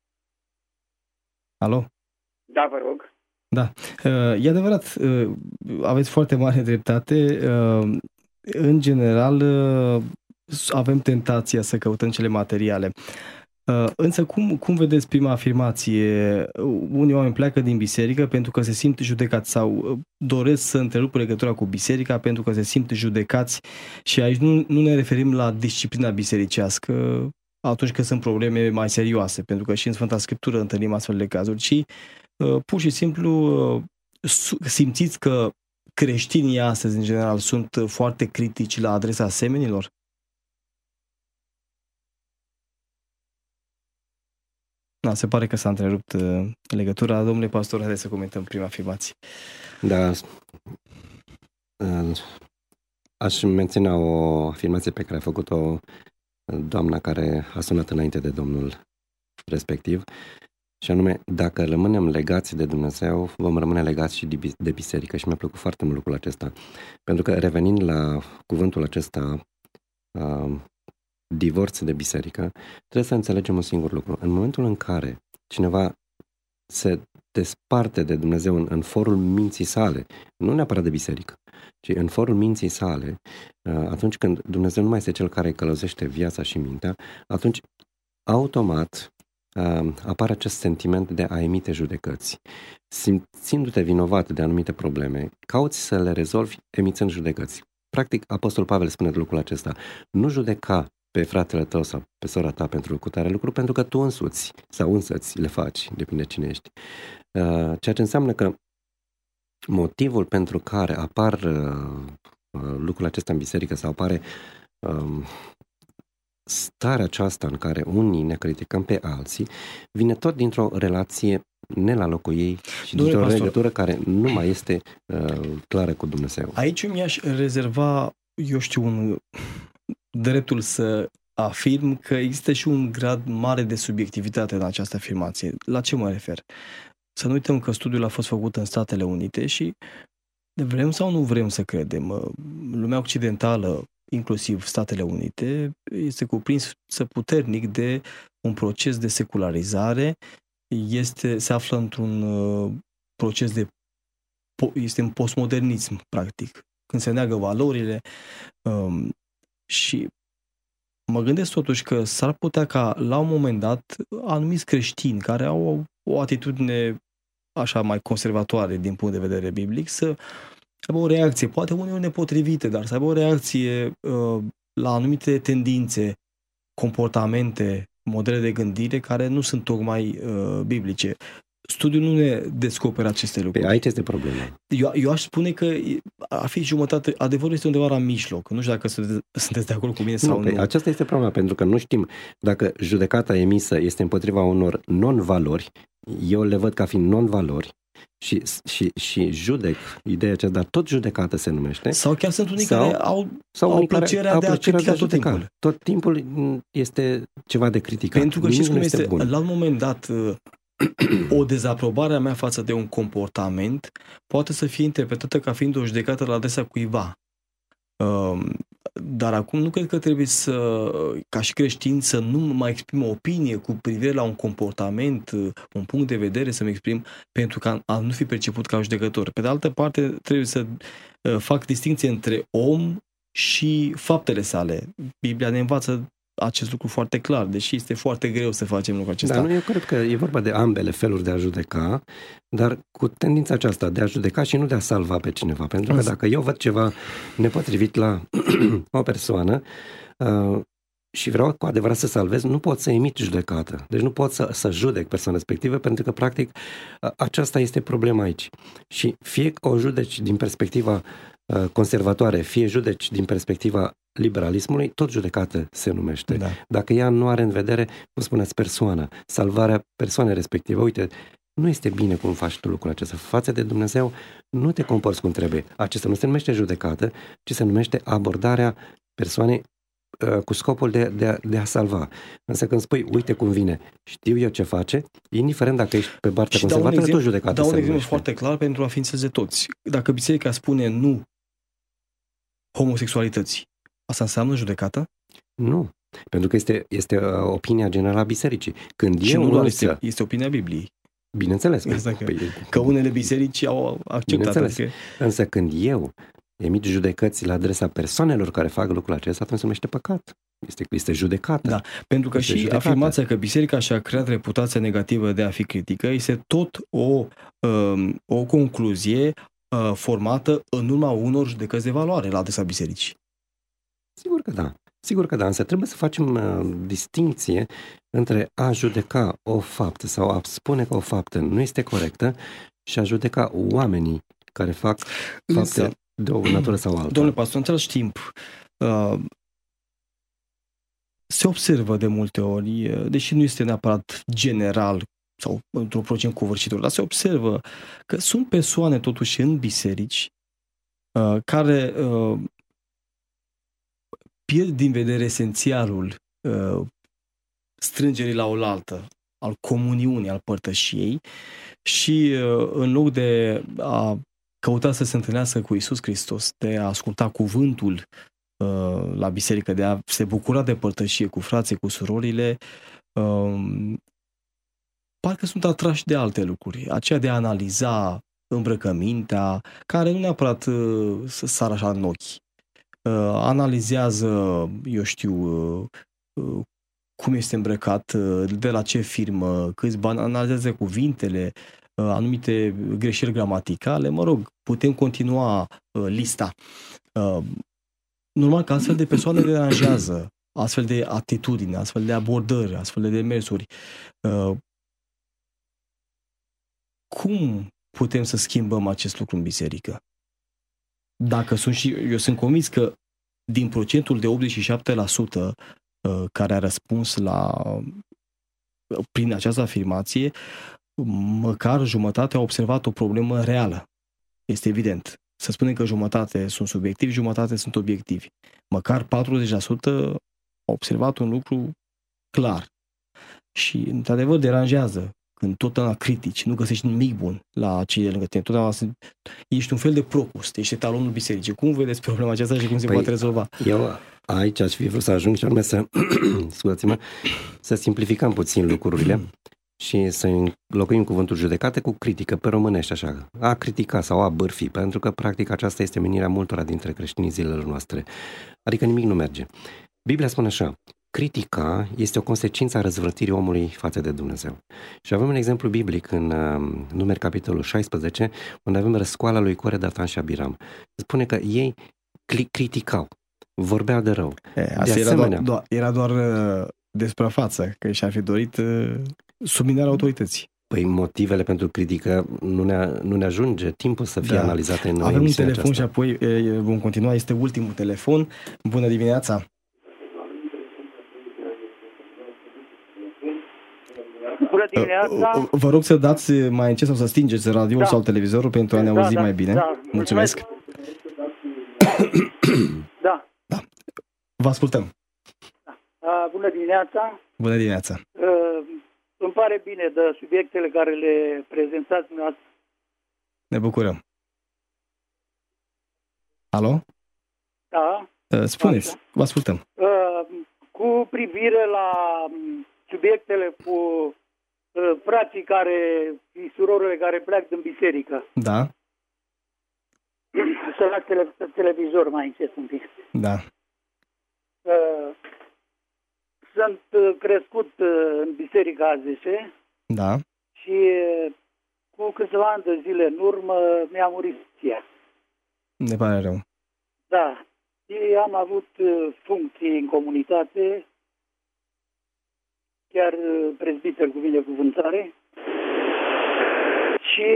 Speaker 2: Alo?
Speaker 7: Da, vă rog.
Speaker 2: Da, e adevărat, aveți foarte mare dreptate. În general, avem tentația să căutăm cele materiale. Însă, cum vedeți prima afirmație? Unii oameni pleacă din biserică pentru că se simt judecați sau doresc să întrerupă legătura cu biserica pentru că se simt judecați și aici nu ne referim la disciplina bisericească atunci când sunt probleme mai serioase, pentru că și în Sfânta Scriptură întâlnim astfel de cazuri, ci pur și simplu simțiți că creștinii astăzi, în general, sunt foarte critici la adresa semenilor? Da, se pare că s-a întrerupt legătura. Domnule pastor, haideți să comentăm prima afirmație.
Speaker 3: Da, aș menționa o afirmație pe care a făcut-o doamna care a sunat înainte de domnul respectiv, și anume, dacă rămânem legați de Dumnezeu, vom rămâne legați și de biserică. Și mi-a plăcut foarte mult lucrul acesta. Pentru că, revenind la cuvântul acesta, divorț de biserică, trebuie să înțelegem un singur lucru. În momentul în care cineva se desparte de Dumnezeu în forul minții sale, nu neapărat de biserică, ci în forul minții sale, atunci când Dumnezeu nu mai este cel care călăuzește viața și mintea, atunci automat apare acest sentiment de a emite judecăți. Simțindu-te vinovat de anumite probleme, cauți să le rezolvi emițând judecăți. Practic, Apostolul Pavel spune lucrul acesta: nu judeca pe fratele tău sau pe sora ta pentru cutare lucru, pentru că tu însuți sau însăți le faci, depinde cine ești. Ceea ce înseamnă că motivul pentru care apar lucrul acesta în biserică sau apare starea aceasta în care unii ne criticăm pe alții, vine tot dintr-o relație ne la locul ei și dintr-o legătură care nu mai este clară cu Dumnezeu.
Speaker 2: Aici mi-aș rezerva, dreptul să afirm că există și un grad mare de subiectivitate în această afirmație. La ce mă refer? Să nu uităm că studiul a fost făcut în Statele Unite și vrem sau nu vrem să credem, lumea occidentală, inclusiv Statele Unite, este cuprinsă puternic de un proces de secularizare, se află într-un proces este un postmodernism, practic, când se neagă valorile și mă gândesc totuși că s-ar putea ca la un moment dat anumiți creștini care au o atitudine așa mai conservatoare din punct de vedere biblic să aibă o reacție, poate uneori nepotrivită, dar să aibă o reacție la anumite tendințe, comportamente, modele de gândire care nu sunt tocmai biblice. Studiul nu ne descoperă aceste lucruri.
Speaker 3: Aici este problema.
Speaker 2: Eu aș spune că ar fi jumătate, adevărul este undeva la mijloc. Nu știu dacă sunteți de acord cu mine sau nu.
Speaker 3: Aceasta este problema, pentru că nu știm dacă judecata emisă este împotriva unor non-valori. Eu le văd ca fiind non-valori și judec ideea aceea, dar tot judecată se numește.
Speaker 2: Sau chiar sunt unii care au plăcerea de a critica tot timpul.
Speaker 3: Tot timpul este ceva de criticat.
Speaker 2: Pentru că știți cum este, la un moment dat, o dezaprobare a mea față de un comportament poate să fie interpretată ca fiind o judecată la adresa cuiva. Dar acum nu cred că trebuie ca și creștin, să nu mai exprim o opinie cu privire la un comportament, un punct de vedere să-mi exprim pentru că a nu fi perceput ca judecător. Pe de altă parte, trebuie să fac distinție între om și faptele sale. Biblia ne învață acest lucru foarte clar, deși este foarte greu să facem lucrul acesta.
Speaker 3: Da, eu cred că e vorba de ambele feluri de a judeca, dar cu tendința aceasta de a judeca și nu de a salva pe cineva. Pentru că dacă eu văd ceva nepotrivit la o persoană și vreau cu adevărat să salvez, nu pot să emit judecată. Deci nu pot să judec persoana respectivă, pentru că practic aceasta este problema aici. Și fie o judeci din perspectiva conservatoare, fie judeci din perspectiva liberalismului, tot judecată se numește.
Speaker 2: Da.
Speaker 3: Dacă ea nu are în vedere, cum spuneți, persoana, salvarea persoanei respective. Uite, nu este bine cum faci tu lucrul acesta. Față de Dumnezeu nu te comporți cum trebuie. Acesta nu se numește judecată, ci se numește abordarea persoanei cu scopul de a salva. Însă când spui, uite cum vine, știu eu ce face, indiferent dacă ești pe partea conservatoare, tot judecată se numește.
Speaker 2: Dau un exemplu foarte clar pentru a fi înțeles de toți. Dacă biserica spune nu homosexualității, asta înseamnă judecată?
Speaker 3: Nu, pentru că este opinia generală a bisericii. Când
Speaker 2: și nu doar este opinia Bibliei.
Speaker 3: Bineînțeles.
Speaker 2: Exact, că unele biserici au acceptat.
Speaker 3: Adică... Însă când eu emit judecăți la adresa persoanelor care fac lucrul acesta, atunci se numește păcat. Este judecată.
Speaker 2: Da, pentru că și afirmația că biserica și-a creat reputația negativă de a fi critică este tot o concluzie formată în urma unor judecăți de valoare la adresa bisericii.
Speaker 3: Sigur că da. Sigur că da, însă trebuie să facem distinție între a judeca o faptă sau a spune că o faptă nu este corectă și a judeca oamenii care fac fapte de o natură sau alta.
Speaker 2: Domnule pastor, în același timp, se observă de multe ori, deși nu este neapărat general sau într-un procent covârșitor, dar se observă că sunt persoane totuși în biserici care pierd din vedere esențialul strângerii la oaltă, al comuniunii, al părtășiei și în loc de a căuta să se întâlnească cu Iisus Hristos, de a asculta cuvântul la biserică, de a se bucura de părtășie cu frații, cu surorile, parcă sunt atrași de alte lucruri, aceea de a analiza îmbrăcămintea, care nu neapărat să sară așa în ochi. Analizează, eu știu, cum este îmbrăcat, de la ce firmă, câți bani, analizează cuvintele, anumite greșeli gramaticale, mă rog, putem continua lista. Normal că astfel de persoane deranjează, astfel de atitudine, astfel de abordări, astfel de demersuri. Cum putem să schimbăm acest lucru în biserică? Dacă eu sunt convins că din procentul de 87% care a răspuns prin această afirmație, măcar jumătate a observat o problemă reală. Este evident. Să spunem că jumătate sunt subiectivi, jumătate sunt obiectivi. Măcar 40% au observat un lucru clar. Și, într-adevăr, deranjează când totdeauna critici, nu găsești nimic bun la cei de lângă tine. Totdeauna ești un fel de Procost, ești etalonul bisericii. Cum vedeți problema aceasta și cum se poate rezolva?
Speaker 3: Eu aici aș fi vrut să ajung și anume să simplificăm puțin lucrurile și să înlocuim cuvântul judecată cu critică pe românești, așa, a critica sau a bârfi, pentru că practic aceasta este menirea multora dintre creștinii zilelor noastre. Adică nimic nu merge. Biblia spune așa: critica este o consecință a răzvrătirii omului față de Dumnezeu. Și avem un exemplu biblic în Numeri capitolul 16, unde avem răscoala lui Core, Datan și Abiram. Spune că ei criticau, vorbeau de rău.
Speaker 2: Era doar despre față, că și-ar fi dorit subminarea autorității.
Speaker 3: Păi motivele pentru critică nu ne ajunge timpul să fie analizate în
Speaker 2: avem un telefon aceasta. Și apoi vom continua. Este ultimul telefon. Bună dimineața!
Speaker 8: Bună dimineața!
Speaker 2: Vă rog să dați mai încet sau să stingeți radioul sau televizorul pentru a ne auzi mai bine. Mulțumesc!
Speaker 8: Da.
Speaker 2: Vă ascultăm!
Speaker 8: Bună dimineața!
Speaker 2: Bună dimineața!
Speaker 8: Îmi pare bine de subiectele care le prezentați dumneavoastră.
Speaker 2: Ne bucurăm. Alo?
Speaker 8: Da.
Speaker 2: Spuneți, așa. Vă ascultăm.
Speaker 8: Cu privire la subiectele cu frații și surorile care pleacă din biserică.
Speaker 2: Da.
Speaker 8: Să las televizor mai încet un pic.
Speaker 2: Da.
Speaker 8: Sunt crescut în biserica AZC.
Speaker 2: Da.
Speaker 8: Și cu câțiva ani de zile în urmă mi-a murit soția.
Speaker 2: Ne pare rău.
Speaker 8: Da. Și am avut funcții în comunitate, chiar prezbiter cu binecuvântare. Și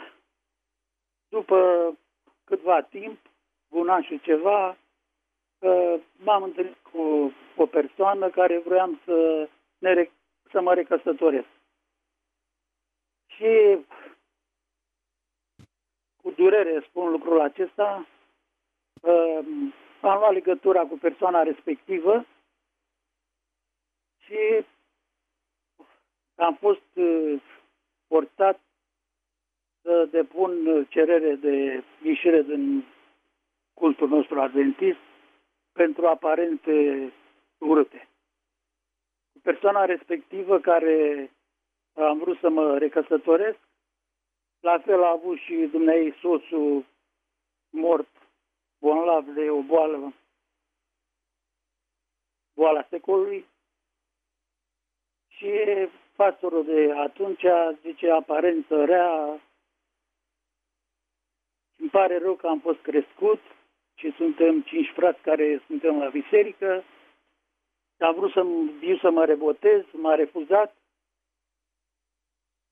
Speaker 8: după câtva timp, un an și ceva, m-am întâlnit cu o persoană care vroiam să mă recăsătoresc. Și cu durere spun lucrul acesta, am luat legătura cu persoana respectivă și am fost forțat să depun cerere de ieșire din cultul nostru adventist pentru aparente urâte. Persoana respectivă care am vrut să mă recăsătoresc, la fel a avut și dumneai soțul mort, bolnav de o boala secolului, și pastorul de atunci zice aparență rea. Îmi pare rău că am fost crescut și suntem 5 frați care suntem la biserică. Am vrut să mă rebotez, m-a refuzat.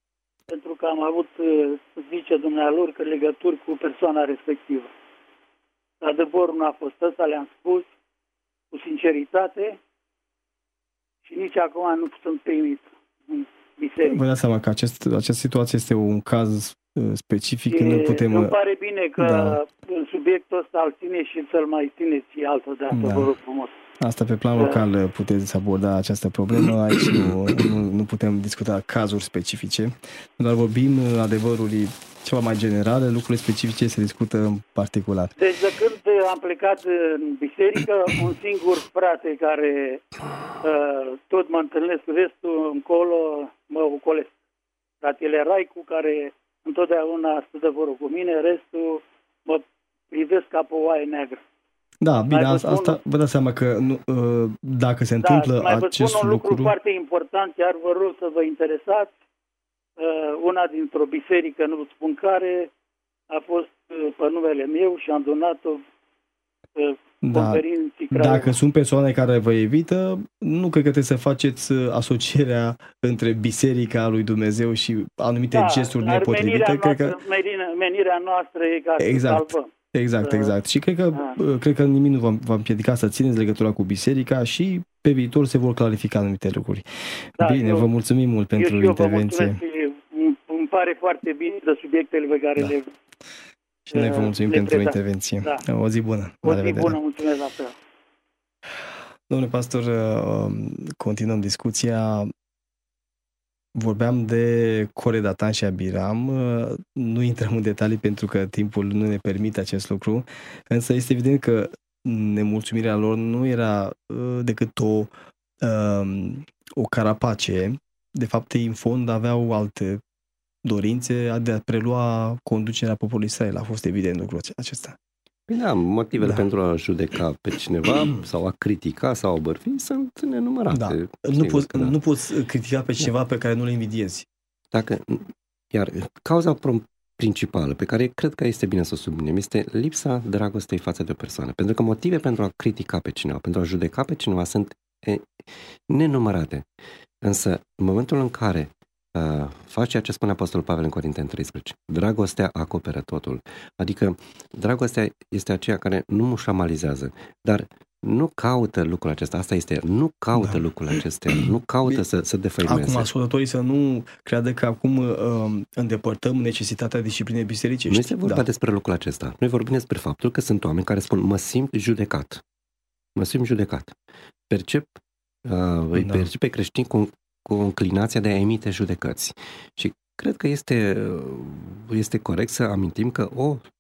Speaker 8: pentru că am avut, zice dumnealor, că legături cu persoana respectivă. Adevărul nu a fost ăsta, le-am spus cu sinceritate și nici acum nu sunt primit în biserică.
Speaker 2: Vă dați seama că această situație este un caz specific, nu putem...
Speaker 8: Îmi pare bine că în subiectul ăsta îl țineți și să-l mai țineți altă dată, vă rog frumos.
Speaker 2: Asta pe plan local puteți aborda această problemă, aici nu putem discuta cazuri specifice, doar vorbim adevărului ceva mai generale, lucrurile specifice se discută în particular.
Speaker 8: Deci de când am plecat în biserică, un singur frate care tot mă întâlnesc, restul încolo mă ocolesc. Fratele Raicu, care întotdeauna stă de vorbă cu mine, restul mă privesc ca pe o oaie neagră.
Speaker 2: Da, bine, asta vă dați seama că dacă se întâmplă acest lucru...
Speaker 8: Vă spun un lucru foarte important, chiar vă rog să vă interesați. Una dintr-o biserică, nu spun care, a fost pe numele meu și am donat-o conferinții.
Speaker 2: Dacă sunt persoane care vă evită, nu cred că trebuie să faceți asocierea între biserica lui Dumnezeu și anumite gesturi nepotrivite.
Speaker 8: Menirea noastră e ca să salvăm.
Speaker 2: Exact. Și cred că nimic nu va împiedica să țineți legătura cu biserica și pe viitor se vor clarifica anumite lucruri. Bine, vă mulțumim mult pentru intervenție.
Speaker 8: Îmi pare foarte bine de subiectele pe care le...
Speaker 2: Și noi vă mulțumim pentru intervenție. O zi bună.
Speaker 8: O zi bună, mulțumesc la fel.
Speaker 2: Domnule pastor, continuăm discuția. Vorbeam de Core, Datan și Abiram. Nu intrăm în detalii pentru că timpul nu ne permite acest lucru, însă este evident că nemulțumirea lor nu era decât o carapace. De fapt, ei în fond aveau alte dorințe de a prelua conducerea poporului Israel. A fost evident lucrul acesta.
Speaker 3: Da, motivele pentru a judeca pe cineva sau a critica sau a bărfi sunt nenumărate.
Speaker 2: Nu poți critica pe cineva pe care nu le invidiezi.
Speaker 3: Iar cauza principală pe care cred că este bine să o subliniem este lipsa dragostei față de o persoană. Pentru că motive pentru a critica pe cineva, pentru a judeca pe cineva sunt nenumărate. Însă, în momentul în care face ceea ce spune Apostolul Pavel în Corinteni 13. Dragostea acoperă totul. Adică dragostea este aceea care nu mușamalizează, dar nu caută lucrul acesta. Asta este, nu caută lucrul acesta, nu caută să defăimeze.
Speaker 2: Acum ascultătorii să nu creadă că acum îndepărtăm necesitatea disciplinei bisericești.
Speaker 3: Nu este vorba despre lucrul acesta. Noi vorbim despre faptul că sunt oameni care spun, mă simt judecat. Percep pe creștini cu înclinația de a emite judecăți. Și cred că este corect să amintim că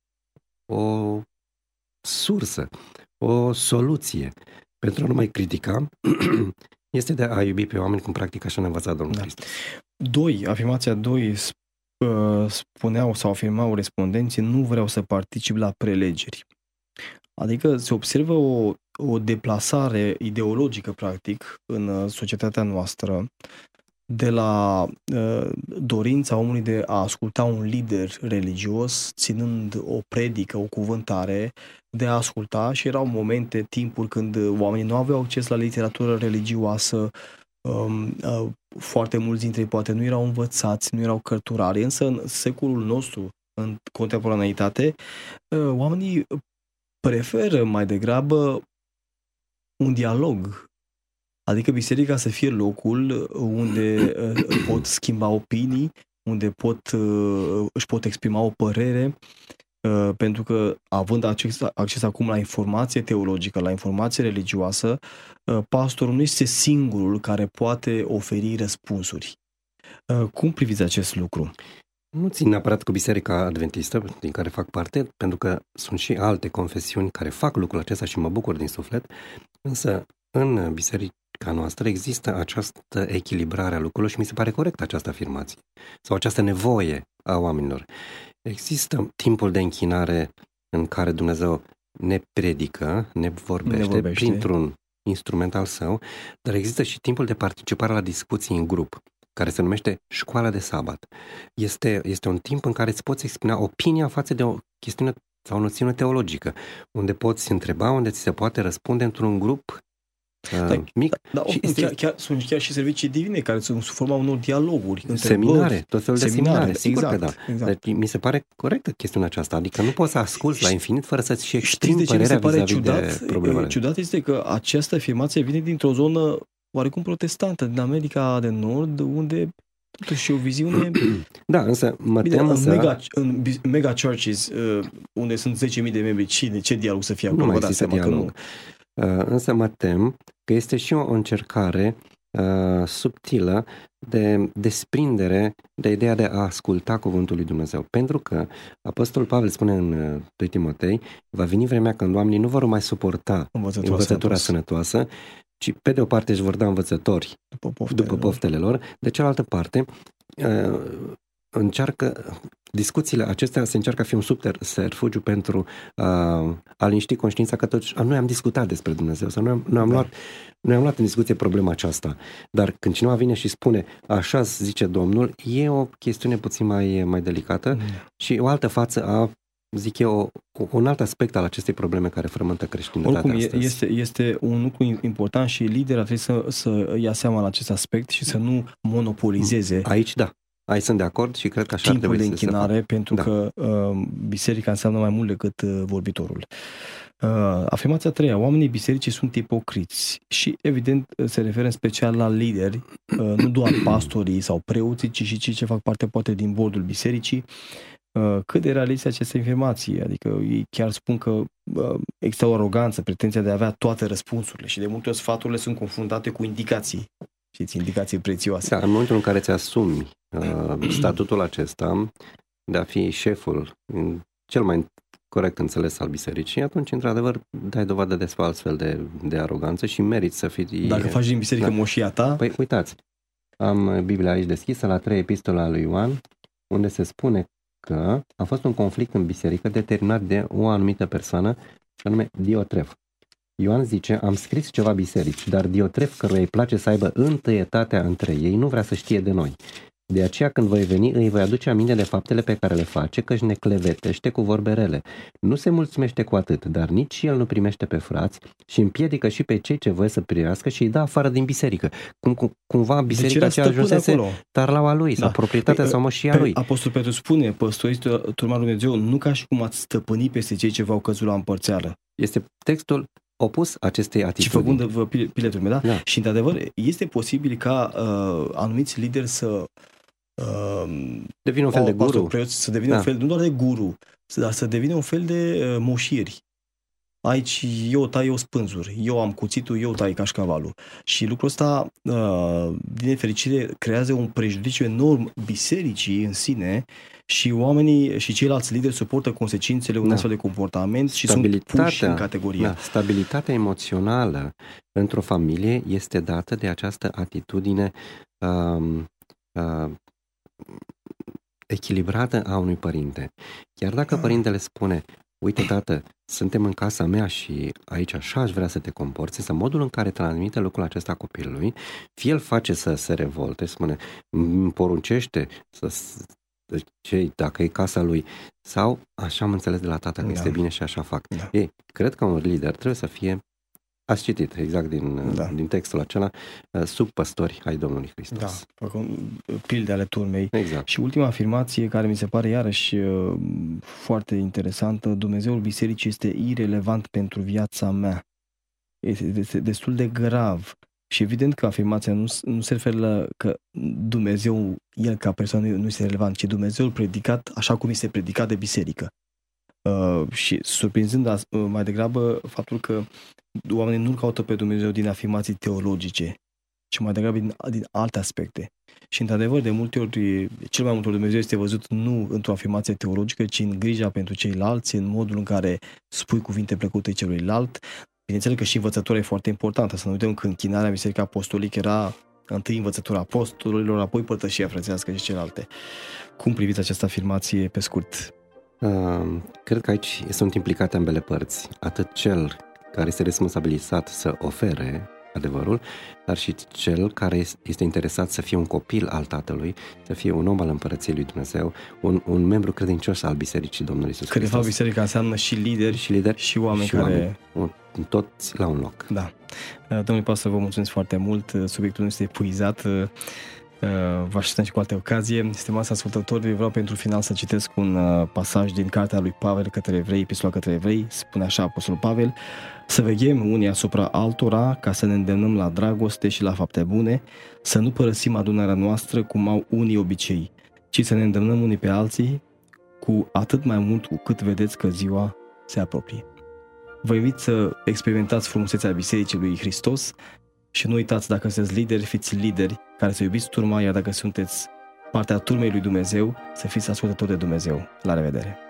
Speaker 3: o sursă, o soluție pentru a nu mai critica este de a iubi pe oameni cum practic așa ne-a învățat Domnul Hristos.
Speaker 2: Afirmația 2 spuneau sau afirmau respondenții, nu vreau să particip la prelegeri. Adică se observă o deplasare ideologică, practic, în societatea noastră, de la dorința omului de a asculta un lider religios, ținând o predică, o cuvântare, de a asculta, și erau momente, timpuri când oamenii nu aveau acces la literatură religioasă, foarte mulți dintre ei poate nu erau învățați, nu erau cărturari, însă în secolul nostru, în contemporaneitate, oamenii preferă mai degrabă un dialog, adică biserica să fie locul unde pot schimba opinii, unde își pot exprima o părere, pentru că având acces acum la informație teologică, la informație religioasă, pastorul nu este singurul care poate oferi răspunsuri. Cum priviți acest lucru?
Speaker 3: Nu țin neapărat cu Biserica Adventistă, din care fac parte, pentru că sunt și alte confesiuni care fac lucrul acesta și mă bucur din suflet, însă în biserica noastră există această echilibrare a lucrurilor și mi se pare corectă această afirmație sau această nevoie a oamenilor. Există timpul de închinare în care Dumnezeu ne predică, ne vorbește printr-un instrument al său, dar există și timpul de participare la discuții în grup, care se numește școala de sabat. Este un timp în care îți poți exprima opinia față de o chestiune sau o noțiune teologică, unde poți întreba, unde ți se poate răspunde într-un grup mic.
Speaker 2: Sunt chiar și servicii divine care sunt sub forma unor dialoguri.
Speaker 3: Seminare, tot felul de seminare. Sigur
Speaker 2: exact,
Speaker 3: că da.
Speaker 2: Exact.
Speaker 3: Deci mi se pare corectă chestiunea aceasta. Adică nu poți să asculți la infinit fără să-ți și exprimi
Speaker 2: Știți de ce mi
Speaker 3: părerea
Speaker 2: se pare
Speaker 3: vis-a-vis de problemele.
Speaker 2: Ciudat este că această afirmație vine dintr-o zonă oarecum protestantă, din America de Nord, unde totuși e o viziune...
Speaker 3: Da, însă mă tem
Speaker 2: în mega churches, unde sunt 10.000 de membri, ce dialog să fie acolo?
Speaker 3: Nu mai există dialog. Însă mă tem că este și o încercare subtilă de desprindere de ideea de a asculta cuvântul lui Dumnezeu. Pentru că Apostolul Pavel spune în 2 Timotei, va veni vremea când oamenii nu vor mai suporta învățătura sănătoasă, ci pe de o parte își vor da învățători după poftele lor, de cealaltă parte discuțiile acestea se încearcă a fi un subterfugiu pentru a liniști conștiința că totuși noi am discutat despre Dumnezeu sau noi am luat în discuție problema aceasta. Dar când cineva vine și spune așa zice Domnul, e o chestiune puțin mai delicată și o altă față a, zic eu, un alt aspect al acestei probleme care frământă creștinătatea astăzi.
Speaker 2: Este un lucru important și liderul trebuie să ia seama la acest aspect și să nu monopolizeze.
Speaker 3: Aici da. Aici sunt de acord și cred că așa ar trebui
Speaker 2: de închinare, pentru că biserica înseamnă mai mult decât vorbitorul. Afirmația a treia, oamenii bisericii sunt ipocriți și evident se referă în special la lideri, nu doar pastorii sau preoții, ci și cei ce fac parte poate din bordul bisericii. Cât de realistă această afirmație? Adică ei chiar spun că există o aroganță, pretenția de a avea toate răspunsurile și de multe ori sfaturile sunt confundate cu indicații. Știți, indicații prețioase.
Speaker 3: Da, în momentul în care ți asumi statutul acesta de a fi șeful cel mai corect înțeles al bisericii, atunci, într-adevăr, dai dovadă de altfel de aroganță și meriți să fii...
Speaker 2: Dacă faci din biserică moșia ta...
Speaker 3: Păi, uitați, am Biblia aici deschisă la 3 epistola lui Ioan, unde se spune că a fost un conflict în biserică determinat de o anumită persoană, și anume Diotref. Ioan zice, am scris ceva biserici, dar Diotref, căruia îi place să aibă întâietatea între ei, nu vrea să știe de noi. De aceea, când voi veni, îi voi aduce aminte de faptele pe care le face, că își ne clevetește cu vorbe rele. Nu se mulțumește cu atât, dar nici el nu primește pe frați și împiedică și pe cei ce voie să primească și îi dă afară din biserică. Cumva biserica aceea ajunsese tarlaua lui, sau proprietatea sau moșia lui.
Speaker 2: Apostol Petru spune, păstoriți turma lui Dumnezeu, nu ca și cum ați stăpâni peste cei ce v-au căzut la împărțeală.
Speaker 3: Este textul opus acestei atitudini.
Speaker 2: Și făcând piletul meu, da? Și, într-adevăr, este posibil ca anumiți lideri să
Speaker 3: devină un fel de guru.
Speaker 2: Să devină un fel, nu doar de guru, dar să devină un fel de moșieri. Aici eu tai, eu spânzur, eu am cuțitul, eu tai cașcavalul. Și lucrul ăsta, din nefericire, creează un prejudiciu enorm bisericii în sine și oamenii și ceilalți lideri suportă consecințele unui astfel de comportament și sunt puși în categorie.
Speaker 3: Stabilitatea emoțională într-o familie este dată de această atitudine echilibrată a unui părinte. Chiar dacă părintele spune, uite tată, suntem în casa mea și aici așa aș vrea să te comporți, însă modul în care transmite lucrul acesta copilului, fie el face să se revolte, spune, îmi poruncește dacă e casa lui, sau așa am înțeles de la tată că este bine și așa fac. Ei, cred că un lider trebuie să fie, ați citit exact din textul acela, sub păstori ai Domnului Hristos.
Speaker 2: Da, pilde ale turmei.
Speaker 3: Exact.
Speaker 2: Și ultima afirmație care mi se pare iarăși foarte interesantă, Dumnezeul bisericii este irelevant pentru viața mea. Este destul de grav. Și evident că afirmația nu se referă la că Dumnezeu, el ca persoană, nu este relevant, ci Dumnezeul predicat așa cum este predicat de biserică. Și surprinzând mai degrabă faptul că oamenii nu caută pe Dumnezeu din afirmații teologice, ci mai degrabă din alte aspecte. Și într-adevăr, cel mai multe ori Dumnezeu este văzut nu într-o afirmație teologică, ci în grija pentru ceilalți, în modul în care spui cuvinte plăcute celuilalt. Bineînțeles că și învățătura e foarte importantă. Să nu uităm că închinarea Biserica Apostolică era întâi învățătura apostolilor, apoi părtășia frățească și celelalte. Cum priviți această afirmație pe scurt?
Speaker 3: Cred că aici sunt implicate ambele părți. Atât cel care este responsabilizat să ofere adevărul, dar și cel care este interesat să fie un copil al Tatălui, să fie un om al Împărăției lui Dumnezeu, un membru credincios al Bisericii Domnului Iisus Hristos.
Speaker 2: Că de fapt biserica înseamnă și lideri și oameni care...
Speaker 3: toți la un loc.
Speaker 2: Da. Domnule pastor, vă mulțumesc foarte mult. Subiectul nu este epuizat. Vă așteptăm și cu alte ocazie. Stimați ascultători, vreau pentru final să citesc un pasaj din cartea lui Pavel către evrei, epistola către evrei. Spune așa Apostolul Pavel: să veghem unii asupra altora, ca să ne îndemnăm la dragoste și la fapte bune, să nu părăsim adunarea noastră cum au unii obicei, ci să ne îndemnăm unii pe alții, cu atât mai mult cu cât vedeți că ziua se apropie. Vă invit să experimentați frumusețea Bisericii lui Hristos și nu uitați, dacă sunteți lideri, fiți lideri care să iubiți turma, iar dacă sunteți partea turmei lui Dumnezeu, să fiți ascultători de Dumnezeu. La revedere!